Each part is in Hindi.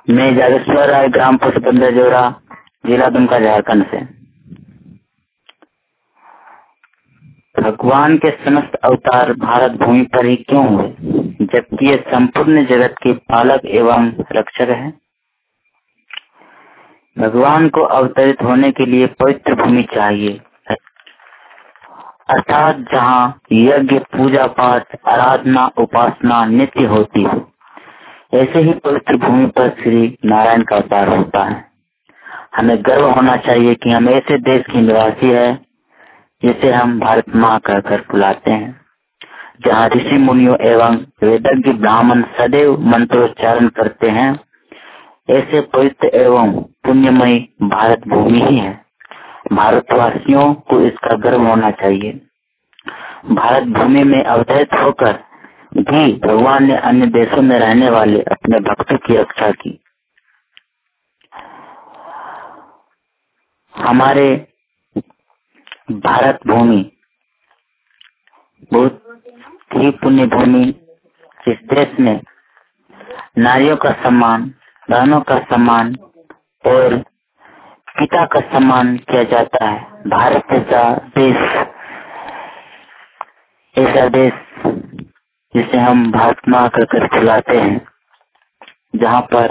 मैं जागेश्वर राय, ग्राम पोस्ट बंदरजोरा, जिला दुमका, झारखंड से। भगवान के समस्त अवतार भारत भूमि पर ही क्यों हुए, जबकि ये संपूर्ण जगत के पालक एवं रक्षक है। भगवान को अवतरित होने के लिए पवित्र भूमि चाहिए, अर्थात जहाँ यज्ञ, पूजा पाठ, आराधना, उपासना नित्य होती हो। ऐसे ही पवित्र भूमि पर श्री नारायण का अवतार होता है। हमें गर्व होना चाहिए कि हम ऐसे देश के निवासी है जिसे हम भारत माँ कहकर बुलाते हैं, जहाँ ऋषि मुनियों एवं वेदज्ञ ब्राह्मण सदैव मंत्रोच्चारण करते हैं। ऐसे पवित्र एवं पुण्यमयी भारत भूमि ही है। भारतवासियों को इसका गर्व होना चाहिए। भारत भूमि में अवतरित होकर भी भगवान ने अन्य देशों में रहने वाले अपने भक्तों की रक्षा की। हमारे भारत भूमि बहुत ही पुण्य भूमि। इस देश में नारियों का सम्मान, बहनों का सम्मान और पिता का सम्मान किया जाता है। भारत ऐसा देश जिसे हम भारत माँ कहकर बुलाते हैं, जहाँ पर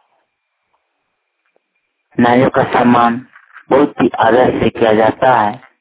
नारियों का सम्मान बहुत ही आदर से किया जाता है।